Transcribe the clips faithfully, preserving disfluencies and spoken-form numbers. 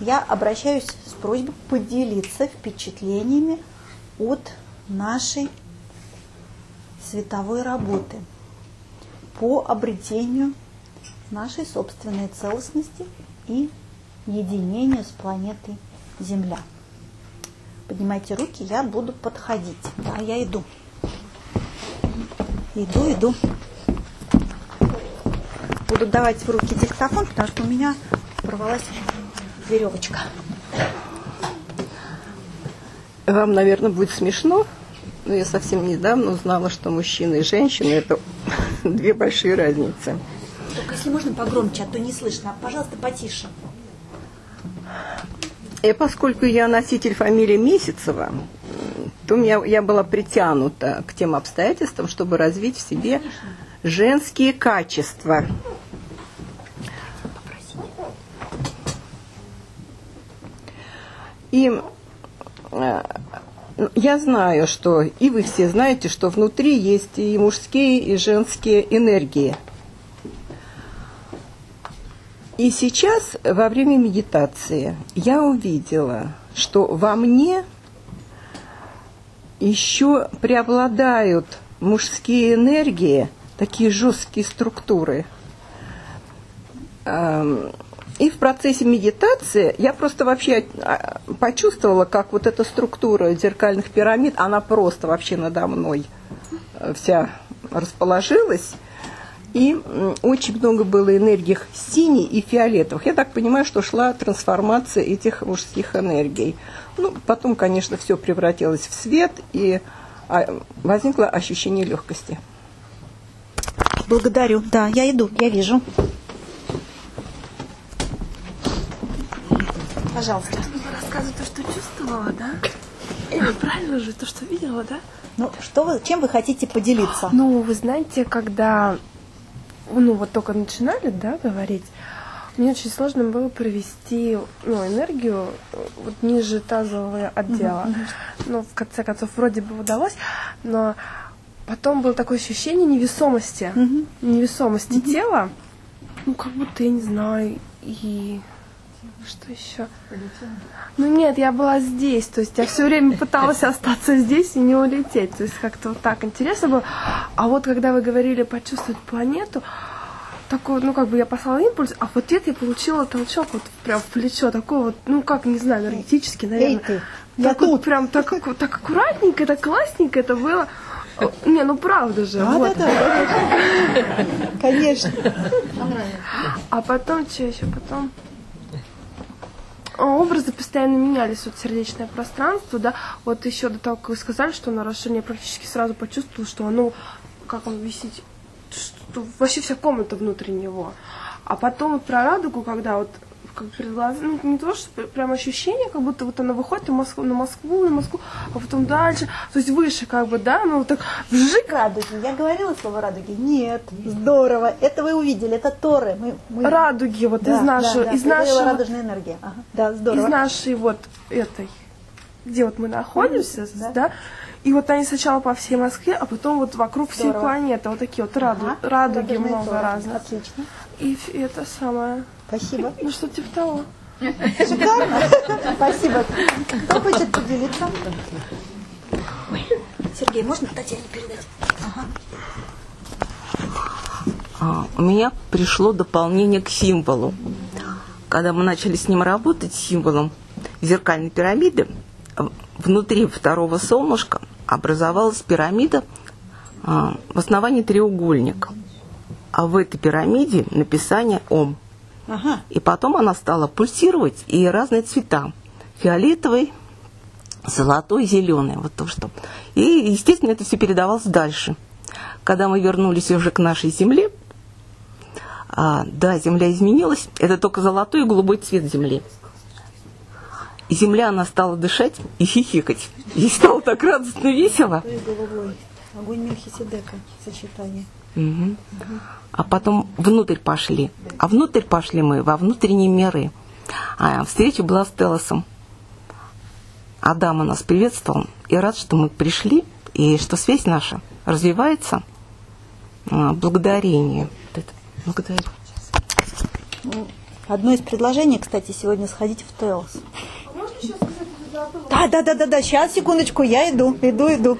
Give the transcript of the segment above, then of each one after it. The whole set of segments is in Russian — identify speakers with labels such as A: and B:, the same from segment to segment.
A: я обращаюсь с просьбой поделиться впечатлениями от нашей световой работы по обретению нашей собственной целостности и единению с планетой Земля. Поднимайте руки, я буду подходить. Да, я иду. Иду, иду. Буду давать в руки диктофон, потому что у меня порвалась веревочка.
B: Вам, наверное, будет смешно, но я совсем недавно узнала, что мужчины и женщины – это две большие разницы.
A: Только если можно погромче, а то не слышно. Пожалуйста, потише.
B: И поскольку я носитель фамилии Месяцева, то меня, я была притянута к тем обстоятельствам, чтобы развить в себе женские качества. И э, я знаю, что, и вы все знаете, что внутри есть и мужские, и женские энергии. И сейчас, во время медитации, я увидела, что во мне еще преобладают мужские энергии, такие жесткие структуры. И в процессе медитации я просто вообще почувствовала, как вот эта структура зеркальных пирамид, она просто вообще надо мной вся расположилась. И очень много было энергий синих и фиолетовых. Я так понимаю, что шла трансформация этих мужских энергий. Ну, потом, конечно, все превратилось в свет, и возникло ощущение легкости.
A: Благодарю. Да, я иду, я вижу. Пожалуйста.
C: Рассказывай то, что чувствовала, да? Э, правильно же, то, что видела, да?
A: Ну, что вы, чем вы хотите поделиться?
C: Ну, вы знаете, когда, ну, вот только начинали, да, говорить, мне очень сложно было провести, ну, энергию вот ниже тазового отдела. Mm-hmm. Ну, в конце концов, вроде бы удалось, но потом было такое ощущение невесомости, mm-hmm. невесомости mm-hmm. тела, ну, как будто, я не знаю, и... Что еще? Ну нет, я была здесь, то есть я все время пыталась остаться здесь и не улететь, то есть как-то вот так интересно было. А вот когда вы говорили почувствовать планету, такой, ну как бы я послала импульс, а в ответ я получила толчок вот прям в плечо, такой вот, ну как, не знаю, энергетически, наверное.
A: Эй, ты,
C: так вот тут. Прям так, так аккуратненько, так классненько это было. Не, ну правда же.
A: А,
C: вот.
A: да, да, конечно.
C: А потом, что еще потом? Образы постоянно менялись, вот сердечное пространство, да, вот еще до того, как вы сказали, что на расширение, я практически сразу почувствовала, что оно, как он висит, что вообще вся комната внутри него. А потом вот про радугу, когда вот как перед глазами, ну, не то, что прям ощущение, как будто вот она выходит на Москву, на Москву, на Москву, а потом дальше, то есть выше, как бы, да, ну, вот так, вжик.
A: Радуги. Я говорила слово радуги? Нет. Здорово. Это вы увидели, это Торы. Мы, мы...
C: Радуги, вот
A: да,
C: из нашего,
A: да, да.
C: из нашего...
A: радужная энергия. Ага. Да, здорово.
C: Из нашей вот этой, где вот мы находимся,
A: да.
C: да, и вот они сначала по всей Москве, а потом вот вокруг здорово. Всей планеты, вот такие вот раду... ага. радуги радужные много Торы. Разных.
A: Отлично.
C: И это самое...
A: Спасибо.
C: Ну, что типа того.
A: Шикарно. Спасибо. Кто хочет поделиться? Сергей, можно Татьяне передать? Ага.
D: А, у меня пришло дополнение к символу. Когда мы начали с ним работать, с символом зеркальной пирамиды, внутри второго солнышка образовалась пирамида а, в основании треугольника. А в этой пирамиде написание «Ом».
A: Ага.
D: И потом она стала пульсировать, и разные цвета. Фиолетовый, золотой, зеленый. Вот то, что. И, естественно, это все передавалось дальше. Когда мы вернулись уже к нашей Земле, а, да, Земля изменилась. Это только золотой и голубой цвет Земли. И Земля, она стала дышать и хихикать. Ей стало так радостно, весело.
A: Огонь Мельхиседека, сочетание.
D: Угу. Угу. А потом внутрь пошли. А внутрь пошли мы во внутренние миры. А встреча была с Телосом. Адам у нас приветствовал. И рад, что мы пришли, и что связь наша развивается благодарению. Благодарю.
A: Ну, Одно из предложений, кстати, сегодня сходить в Теос.
C: Можно еще сказать, это забыла?
A: Да, да, да, да, да. Сейчас, секундочку, я иду, иду, иду.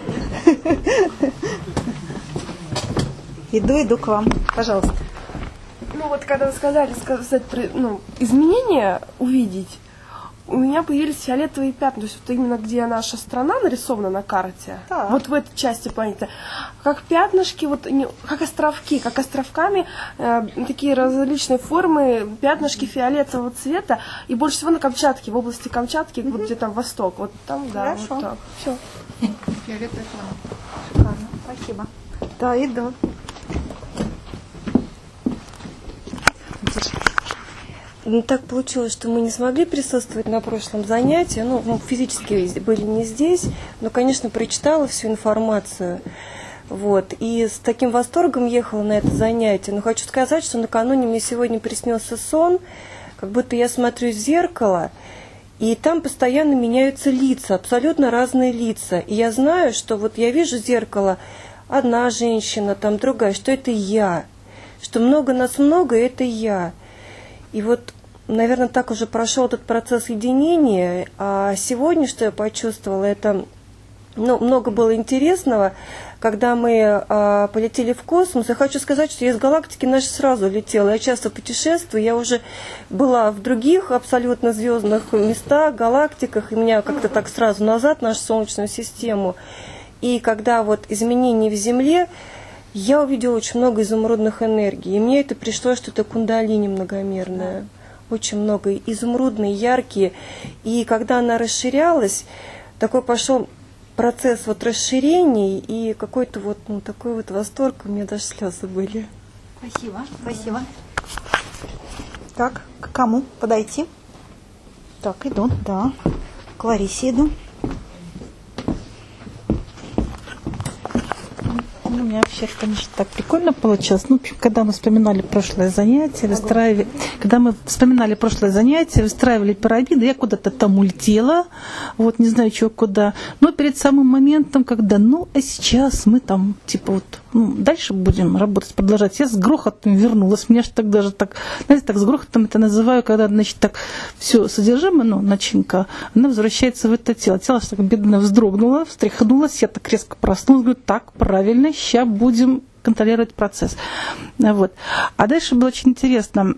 A: Иду, иду к вам. Пожалуйста.
C: Ну вот когда вы сказали, сказать, ну, изменения увидеть, у меня появились фиолетовые пятна, то есть вот именно где наша страна нарисована на карте,
A: Так.
C: вот в этой части планеты, как пятнышки, вот не- как островки, как островками, э, такие различные формы, пятнышки фиолетового цвета, и больше всего на Камчатке, в области Камчатки, вот где там восток, вот там, да,
A: Хорошо.
C: вот так, все.
A: Шикарно. Спасибо. Да, иду.
E: Ну, так получилось, что мы не смогли присутствовать на прошлом занятии. Ну, мы физически были не здесь, но, конечно, прочитала всю информацию. Вот. И с таким восторгом ехала на это занятие. Но хочу сказать, что накануне мне сегодня приснился сон, как будто я смотрю в зеркало, и там постоянно меняются лица, абсолютно разные лица. И я знаю, что вот я вижу зеркало, одна женщина, там другая, что это я. Что много нас много, и это я. И вот, наверное, так уже прошел этот процесс единения. А сегодня, что я почувствовала, это ну, много было интересного. Когда мы а, полетели в космос, я хочу сказать, что я из галактики нашей сразу летела. Я часто путешествую, я уже была в других абсолютно звездных местах, галактиках, и меня как-то так сразу назад, нашу Солнечную систему. И когда вот изменения в Земле, я увидела очень много изумрудных энергий, и мне это пришло, что это кундалини многомерная, очень много, изумрудные, яркие, и когда она расширялась, такой пошел процесс вот расширения, и какой-то вот, ну, такой вот восторг, у меня даже слезы были.
A: Спасибо, спасибо. Так, к кому подойти? Так, иду, да. К Ларисе иду.
F: Ну, у меня вообще, конечно, так прикольно получилось. Ну, в общем, когда мы вспоминали прошлое занятие, выстраивали, когда мы вспоминали прошлое занятие, выстраивали пирамиды, я куда-то там улетела, вот, не знаю, чего куда. Но перед самым моментом, когда, ну, а сейчас мы там, типа, вот, ну, дальше будем работать, продолжать. Я с грохотом вернулась. Мне же так даже так, знаете, так с грохотом это называю, когда, значит, так все содержимое, ну, начинка, она возвращается в это тело. Тело так бедно вздрогнуло, встряхнулось, я так резко проснулась, говорю, так, правильно, сейчас будем контролировать процесс. Вот. А дальше было очень интересно.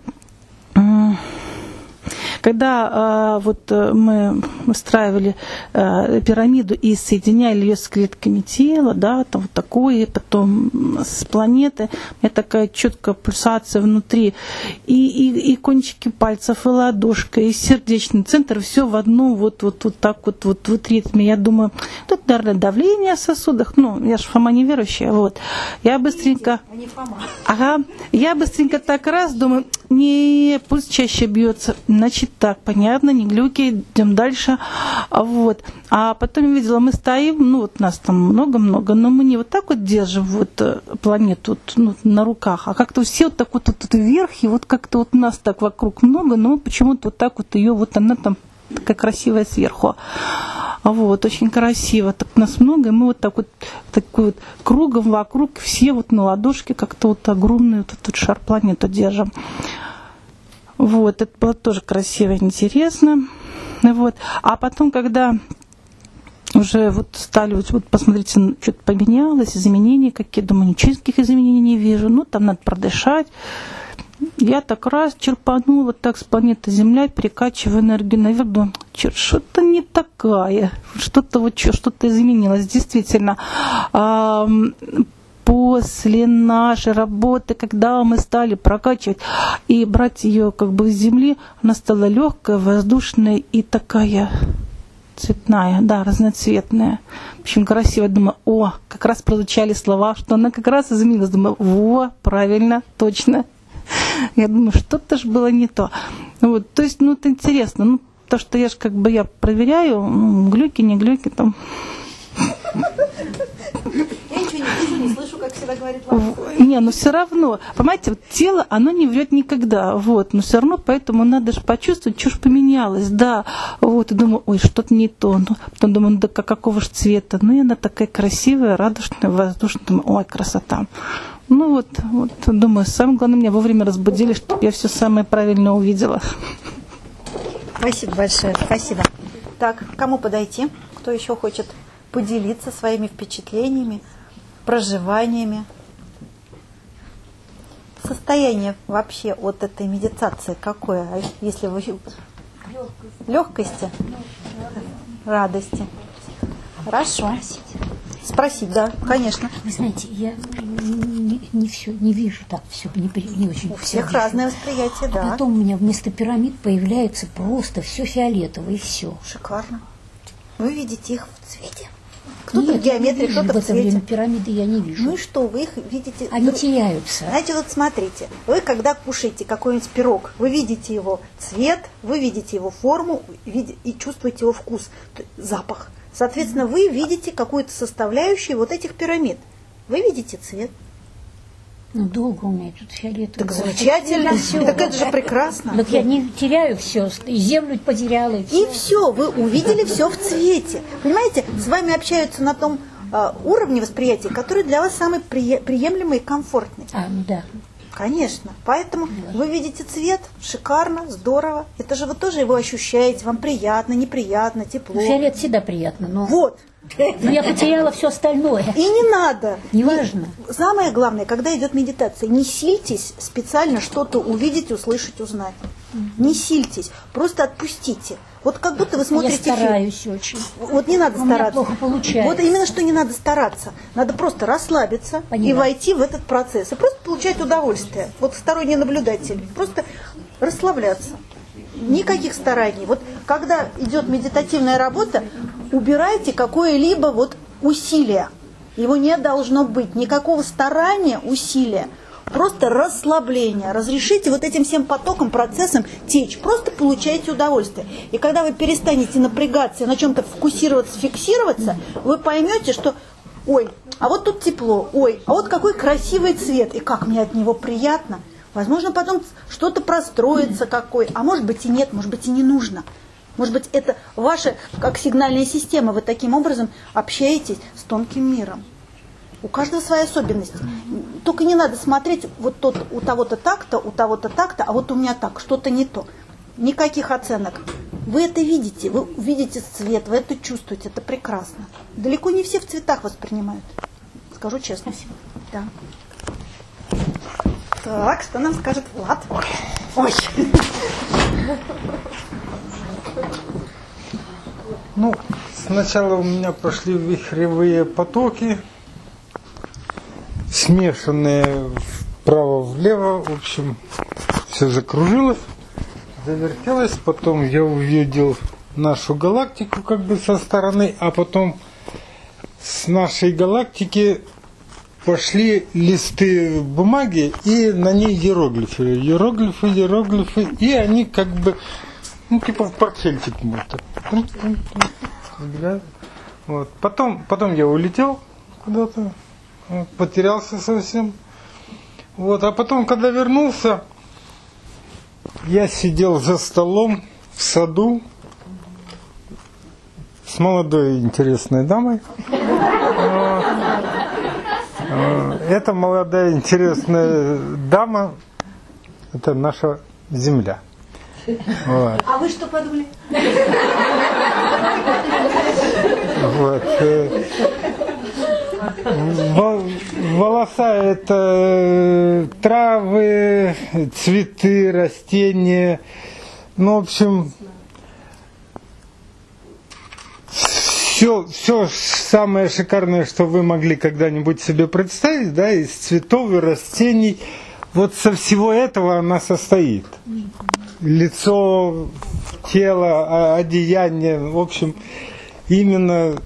F: Когда э, вот мы устраивали э, пирамиду и соединяли ее с клетками тела, да, там вот такое, потом с планеты, у меня такая четкая пульсация внутри, и, и, и кончики пальцев, и ладошка, и сердечный центр, все в одном вот, вот, вот так вот, вот, вот ритме. Я думаю, тут, наверное, давление в сосудах, ну, я же Фома неверующая, вот. Я быстренько... Ага, я быстренько так раз думаю, не, пульс чаще бьется, значит так, понятно, не глюки, идем дальше, вот. А потом я видела, мы стоим, ну вот нас там много-много, но мы не вот так вот держим вот планету вот, ну, на руках, а как-то все вот так вот, вот, вот вверх, и вот как-то вот нас так вокруг много, но почему-то вот так вот ее, вот она там такая красивая сверху. Вот, очень красиво. Так нас много, и мы вот так вот, такой вот кругом вокруг, все вот на ладошке как-то вот огромную вот этот шар планету держим. Вот, это было тоже красиво и интересно. Вот. А потом, когда уже вот стали, вот, вот посмотрите, что-то поменялось, изменения какие, думаю, ничего никаких изменений не вижу, ну, там надо продышать. Я так раз черпанула так с планеты Земля, перекачиваю энергию наверх, думаю, черт, что-то не такая, что-то вот что-то изменилось, действительно. После нашей работы, когда мы стали прокачивать и брать ее как бы с земли, она стала легкая, воздушная и такая цветная, да, разноцветная. В общем, красиво. Думаю, о, как раз прозвучали слова, что она как раз изменилась. Думаю, во, правильно, точно. Я думаю, что-то же было не то. Вот, то есть, ну, это интересно. Ну, то, что я же как бы я проверяю, ну, глюки, не глюки там.
A: Я ничего не вижу, не слышу, как всегда говорит Лариса.
F: Не, но все равно, понимаете, вот тело, оно не врет никогда, вот, но все равно, поэтому надо же почувствовать, что ж поменялось, да, вот, и думаю, ой, что-то не то, ну, потом думаю, да какого же цвета, ну, и она такая красивая, радужная, воздушная, думаю, ой, красота, Ну вот, вот, думаю, самое главное, меня вовремя разбудили, чтобы я все самое правильное увидела.
A: Спасибо большое, спасибо. Так, кому подойти? Кто еще хочет поделиться своими впечатлениями, проживаниями? Состояние вообще от этой медитации какое? Если вы... Легкости? Радости. Хорошо. Спросить, да, конечно.
G: Вы знаете, я не, не все, не вижу так все, не, не очень.
A: У всех разное восприятие, да.
G: А потом у меня вместо пирамид появляется просто все фиолетовое и все.
A: Шикарно. Вы видите их в цвете. Кто-то
G: Нет,
A: в геометрии, кто-то в,
G: в это
A: цвете.
G: время пирамиды я не вижу.
A: Ну и что, вы их видите?
G: Они
A: вы...
G: теряются.
A: Знаете, вот смотрите, вы когда кушаете какой-нибудь пирог, вы видите его цвет, вы видите его форму види... и чувствуете его вкус, запах. Соответственно, вы видите какую-то составляющую вот этих пирамид. Вы видите цвет.
G: Ну, долго у меня тут фиолетовый.
A: Так замечательно. Так это же прекрасно.
G: Так я не теряю все, и землю потеряла, и все.
A: И все, вы увидели все в цвете. Понимаете, с вами общаются на том э, уровне восприятия, который для вас самый при... приемлемый и комфортный.
G: А, ну да.
A: Конечно. Поэтому вы видите цвет, шикарно, здорово. Это же вы тоже его ощущаете, вам приятно, неприятно, тепло.
G: Фиолет всегда приятно, но...
A: Вот.
G: Но я потеряла все остальное.
A: И не надо.
G: Неважно.
A: И самое главное, когда идет медитация, не сильтесь специально что-то увидеть, услышать, узнать. Не сильтесь, просто отпустите. Вот как будто вы смотрите
G: Я
A: фильм.
G: стараюсь очень.
A: Вот не надо
G: У меня
A: стараться.
G: плохо получается.
A: Вот именно что не надо стараться. Надо просто расслабиться
G: Поняла.
A: и войти в этот процесс. И просто получать удовольствие. Вот сторонний наблюдатель. Просто расслабляться. Никаких стараний. Вот когда идет медитативная работа, убирайте какое-либо вот усилие. Его не должно быть. Никакого старания, усилия. Просто расслабление. Разрешите вот этим всем потокам, процессам течь. Просто получайте удовольствие. И когда вы перестанете напрягаться и на чем-то фокусироваться, фиксироваться, вы поймете, что ой, а вот тут тепло, ой, а вот какой красивый цвет, и как мне от него приятно. Возможно, потом что-то простроится какой, а может быть и нет, может быть и не нужно. Может быть, это ваша, как сигнальная система, вы таким образом общаетесь с тонким миром. У каждого своя особенность. Только не надо смотреть, вот тот, у того-то так-то, у того-то так-то, а вот у меня так, что-то не то. Никаких оценок. Вы это видите, вы видите цвет, вы это чувствуете, это прекрасно. Далеко не все в цветах воспринимают. Скажу честно. Спасибо. Да. Так, что нам скажет Влад? Ой.
H: Ну, сначала у меня пошли вихревые потоки, смешанные вправо-влево, в общем, все закружилось, завертелось, потом я увидел нашу галактику как бы со стороны, а потом с нашей галактики пошли листы бумаги и на ней иероглифы, иероглифы, иероглифы, и они как бы, ну, типа в портфельчик можно. Вот. Потом, потом я улетел куда-то, потерялся совсем. Вот. А потом, когда вернулся, я сидел за столом в саду с молодой интересной дамой. Эта молодая интересная дама – это наша Земля. Вот.
A: А вы что подумали?
H: Вот. Волоса – это травы, цветы, растения. Ну, в общем, все, все самое шикарное, что вы могли когда-нибудь себе представить, да, из цветов и растений. Вот со всего этого она состоит. Лицо, тело, одеяние, в общем, именно...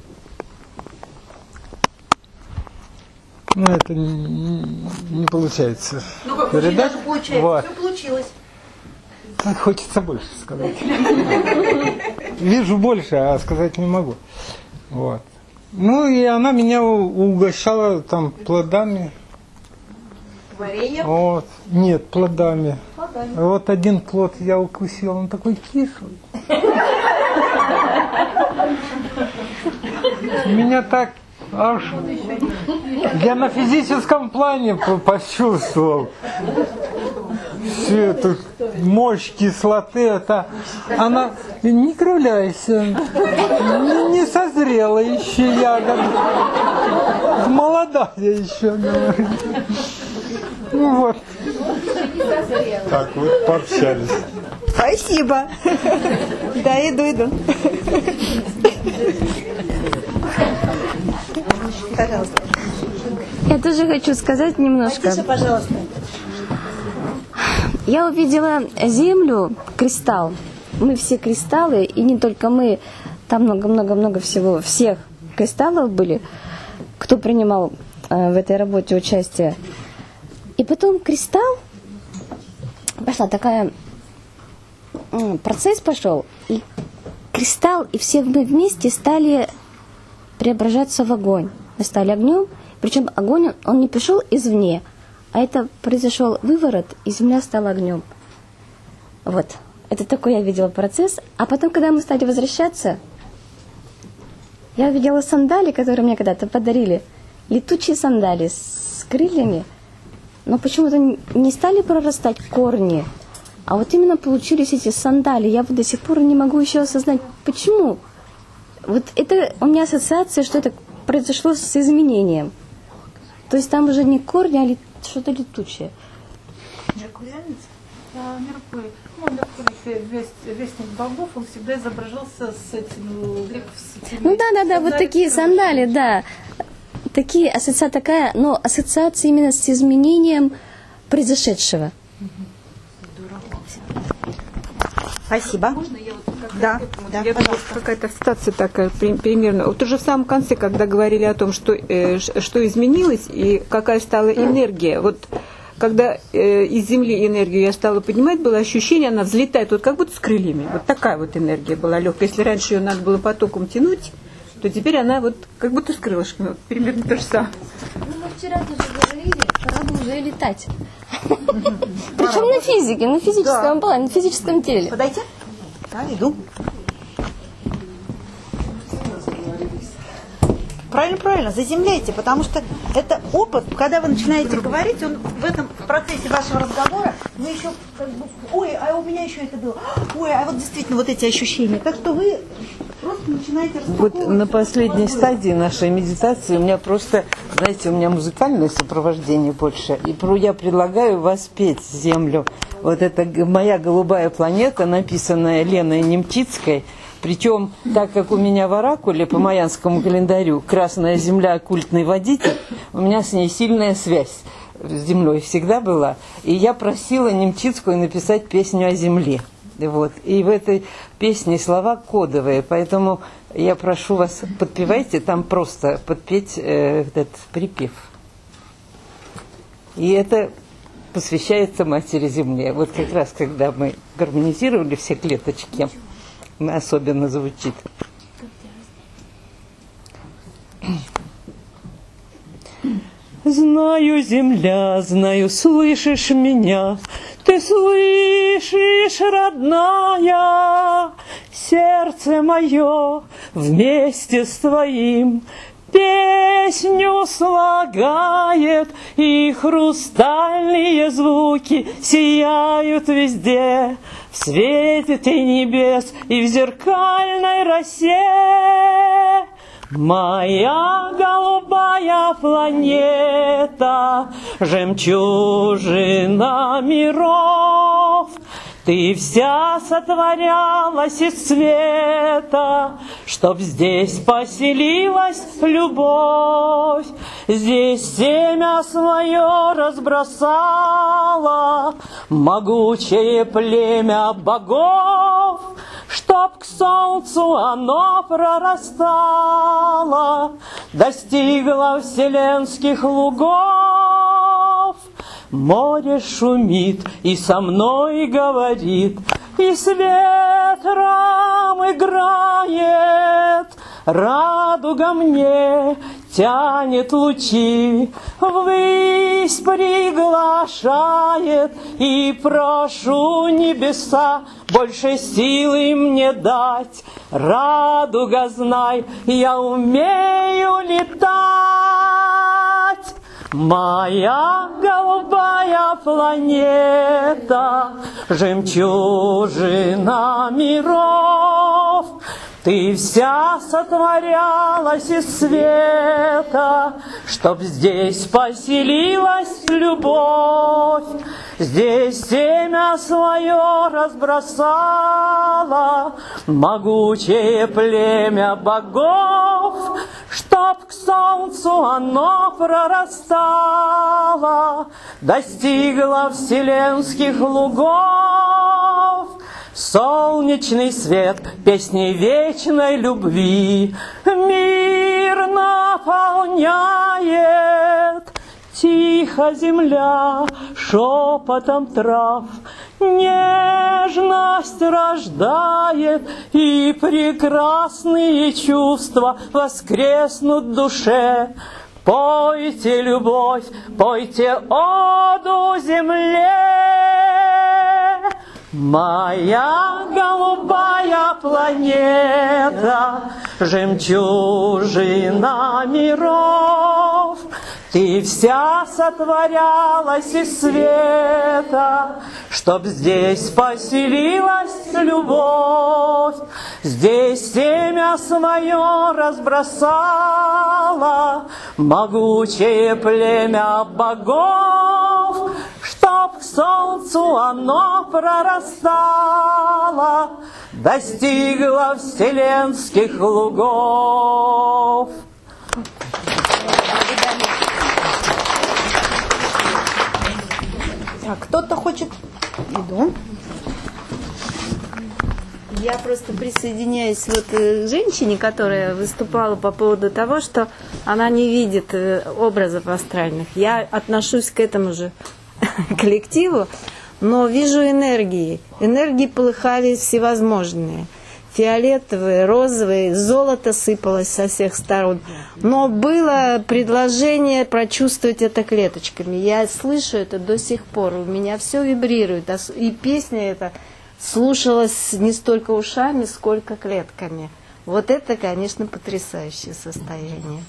H: Ну, это не, не получается.
A: Ну, как
H: передать.
A: очень даже получается.
H: Вот.
A: Все получилось.
H: Хочется больше сказать. Вижу больше, а сказать не могу. Вот. Ну, и она меня угощала там плодами.
A: Варенье?
H: Вот. Нет, плодами.
A: Плодами.
H: Вот один плод я укусил, он такой кислый. Меня так аж я на физическом плане почувствовал всю эту мощь кислоты. Это она не кривляйся, не, не созрела еще ягода, молодая еще, говорит. Ну вот. Так вот пообщались.
A: Спасибо. Да, иду, иду. Пожалуйста.
I: Я тоже хочу сказать немножко.
A: Потише, пожалуйста.
I: Я увидела Землю, кристалл. Мы все кристаллы, и не только мы, там много-много-много всего, всех кристаллов были, кто принимал э, в этой работе участие. И потом кристалл, пошла такая, э, процесс пошел, и кристалл, и все мы вместе стали преображаться в огонь. Мы стали огнем, причем огонь, он не пришел извне, а это произошел выворот, и земля стала огнем. Вот. Это такой я видела процесс. А потом, когда мы стали возвращаться, я увидела сандали, которые мне когда-то подарили. Летучие сандали с крыльями. Но почему-то не стали прорастать корни, а вот именно получились эти сандали. Я вот до сих пор не могу еще осознать, почему. Вот это у меня ассоциация, что это произошло с изменением. То есть там уже не корни, а лет... что-то летучее.
F: Меркурий. Ну, Меркурий, вестник богов, он всегда изображался с этим греков.
I: Ну да, да, да, вот такие сандали, да. Такие ассоциация такая, но ассоциация именно с изменением произошедшего.
A: Спасибо. Да, да,
B: Я думаю, какая-то ситуация такая примерно. Вот уже в самом конце, когда говорили о том, что, э, что изменилось и какая стала энергия, вот когда э, из Земли энергию я стала поднимать, было ощущение, она взлетает, вот как будто с крыльями. Вот такая вот энергия была легкая. Если раньше ее надо было потоком тянуть, то теперь она вот как будто с крылышками. Вот, примерно то же самое.
I: Ну, мы вчера тоже говорили, пора бы уже летать. Причем на физике, на физическом плане, на физическом теле.
A: Подойти? Да, иду. Правильно, правильно, заземляйте, потому что это опыт, когда вы начинаете говорить, он в этом в процессе вашего разговора, вы еще как бы, ой, а у меня еще это было, ой, а вот действительно вот эти ощущения. Так что вы просто начинаете распаковывать.
J: Вот на последней стадии нашей медитации у меня просто, знаете, у меня музыкальное сопровождение больше, и я предлагаю воспеть землю. Вот это «Моя голубая планета», написанная Леной Немтицкой. Причем, так как у меня в оракуле по майянскому календарю «Красная земля, оккультный водитель», у меня с ней сильная связь с землей всегда была. И я просила Немчицкую написать песню о земле. Вот. И в этой песне слова кодовые, поэтому я прошу вас, подпевайте, там просто подпеть э, этот припев. И это посвящается Матери Земле. Вот как раз, когда мы гармонизировали все клеточки, особенно звучит. Знаю, земля, знаю, слышишь меня, ты слышишь, родная, сердце мое вместе с твоим песню слагает, и хрустальные звуки сияют везде, в свете небес и в зеркальной росе. Моя голубая планета, жемчужина миров, ты вся сотворялась из света, чтоб здесь поселилась любовь. Здесь семя свое разбросала могучее племя богов, чтоб к солнцу оно прорастало, достигло вселенских лугов. Море шумит и со мной говорит, и с ветром играет. Радуга мне тянет лучи, ввысь приглашает, и прошу небеса больше силы мне дать
K: радуга, знай, я умею летать. Моя голубая планета, жемчужина миров, ты вся сотворялась из света, чтоб здесь поселилась любовь. Здесь семя свое разбросала могучее племя богов, чтоб к солнцу оно прорастало, достигло вселенских лугов. Солнечный свет песней вечной любви мир наполняет. Тихо земля шепотом трав нежность рождает, и прекрасные чувства воскреснут в душе. Пойте, любовь, пойте оду земле. Моя голубая планета, жемчужина миров, ты вся сотворялась из света, чтоб здесь поселилась любовь. Здесь семя свое разбросала могучее племя богов, чтоб к солнцу оно прорастало, достигло вселенских лугов.
A: А кто-то хочет? Иду.
I: Я просто присоединяюсь вот к женщине, которая выступала по поводу того, что она не видит образов астральных. Я отношусь к этому же коллективу, но вижу энергии. Энергии полыхали всевозможные. Фиолетовые, розовые, золото сыпалось со всех сторон. Но было предложение прочувствовать это клеточками. Я слышу это до сих пор. У меня все вибрирует. И песня эта слушалась не столько ушами, сколько клетками. Вот это, конечно, потрясающее состояние.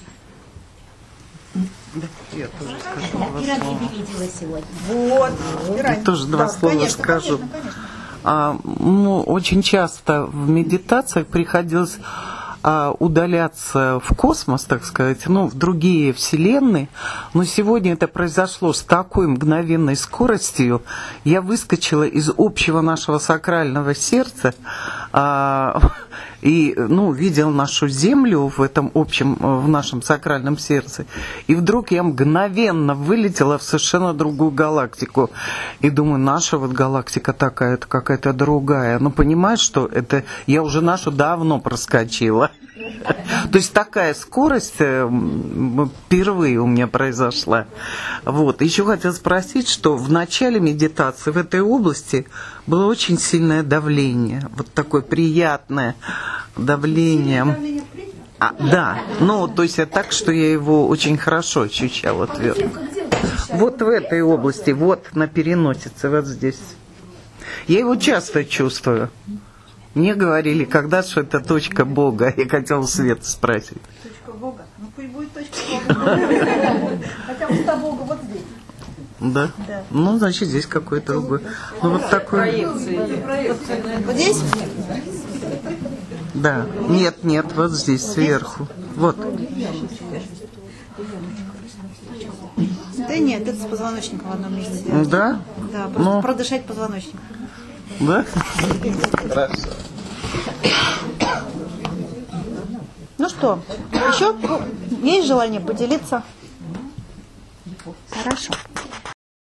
L: Я тоже скажу два слова.
A: не видела сегодня. Вот.
L: Я тоже два
A: Да,
L: слова
A: конечно,
L: скажу.
A: конечно, конечно.
L: А, ну, очень часто в медитациях приходилось а, удаляться в космос, так сказать, ну, в другие вселенные. Но сегодня это произошло с такой мгновенной скоростью. Я выскочила из общего нашего сакрального сердца а, и, ну, видел нашу Землю в этом общем, в нашем сакральном сердце. И вдруг я мгновенно вылетела в совершенно другую галактику. И думаю, наша вот галактика такая, это какая-то другая. Но понимаешь, что это я уже нашу давно проскочила. То есть такая скорость впервые у меня произошла. Вот. Еще хотела спросить, что в начале медитации в этой области было очень сильное давление. Вот такое приятное давление. А, да, ну, то есть так, что я его очень хорошо ощущала. Вот в этой области, вот на переносице, вот здесь. Я его часто чувствую. Мне говорили, когда что это точка Бога. Я хотела Света спросить.
A: Точка Бога? Ну пусть будет точка Бога. Хотя уста Бога вот здесь.
L: Да? Да. Ну, значит, здесь какой-то другой. Ну, вот такой.
A: Вот здесь?
L: Да. Нет, нет, вот здесь, сверху. Вот.
A: Да нет, это с позвоночником в одном месте.
L: Да?
A: Да, просто
L: ну.
A: продышать позвоночник.
L: Да? Хорошо.
A: Ну что, еще есть желание поделиться?
G: Хорошо.